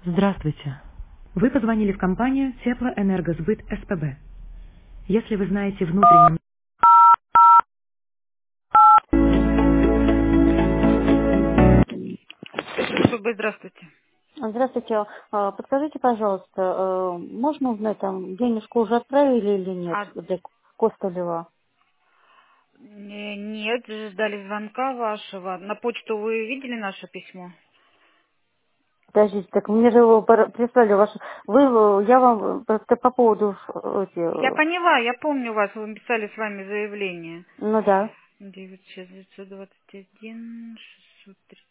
Здравствуйте. Вы позвонили в компанию Теплоэнергосбыт СПБ. Если вы знаете внутренний... СПБ, здравствуйте. Здравствуйте. Подскажите, пожалуйста, можно узнать, там денежку уже отправили или нет А, для Костылева? нет, ждали звонка вашего. На почту вы видели наше письмо? Подождите, так мне же его прислали ваше... Я вам просто по поводу Я поняла, я помню вас, вы писали с вами заявление. ну да. 921 603.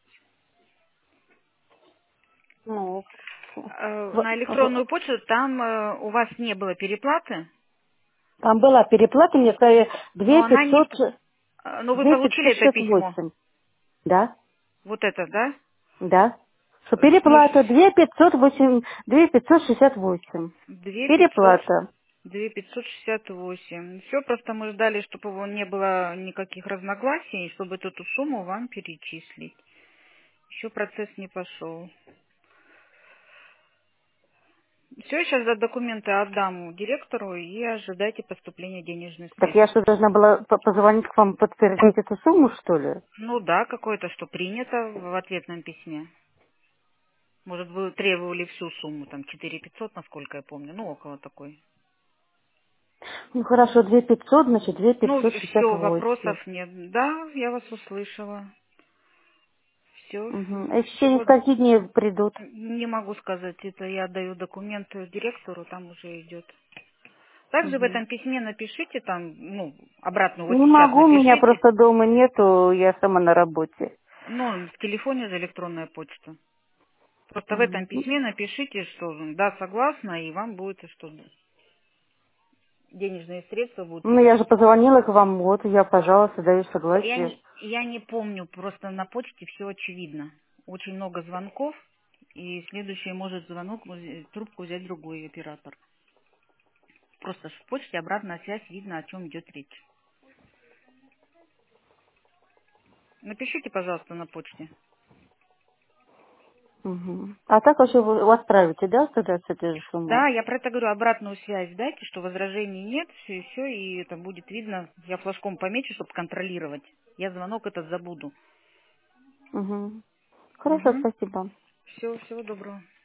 Ну, На электронную почту там у вас не было переплаты, там была переплата, мне сказали но 2 она не... 500, Но вы 2 получили это письмо, 568. Да, вот это, да? да. Что Ну, переплата 2 508, 2 568. 2500, Переплата. 2568. Все, просто мы ждали, чтобы его не было никаких разногласий, чтобы эту сумму вам перечислить. Еще процесс не пошел. Все, сейчас за документы отдам директору и ожидайте поступления денежных Так средств. я что, должна была позвонить к вам подтвердить эту сумму, что ли? Ну да, какое-то, что принято в ответном письме. Может, вы требовали всю сумму, там 4500, насколько я помню, ну около такой. Ну хорошо, 2 500, значит, 2 Ну, все, 568. вопросов нет. Да, я вас услышала. Все, Угу. А в течение всего скольки дней придут? не могу сказать, это я отдаю документы директору, там уже идет. Также в Угу. этом письме напишите там, ну, обратно вот Не сейчас могу, меня напишите, просто дома нету, я сама на работе. ну, в телефоне же электронная почта. Просто в этом Мгм. письме напишите, что да, согласна, и вам будет, что денежные средства будут Ну, я же перечислены. позвонила к вам, вот, я, пожалуйста, даю согласие. Я не помню, просто на почте все очевидно. Очень много звонков, и следующий может звонок, трубку взять другой оператор. Просто в почте обратная связь, видно, о чем идет речь. Напишите, пожалуйста, на почте. Угу. А так вообще вы отправите, да, тогда с этой же суммой? Да, я про это говорю, обратную связь дайте, что возражений нет, все, и это будет видно. Я флажком помечу, чтобы контролировать. Я звонок этот забуду. Угу. Хорошо, Угу. спасибо. Все, всего доброго.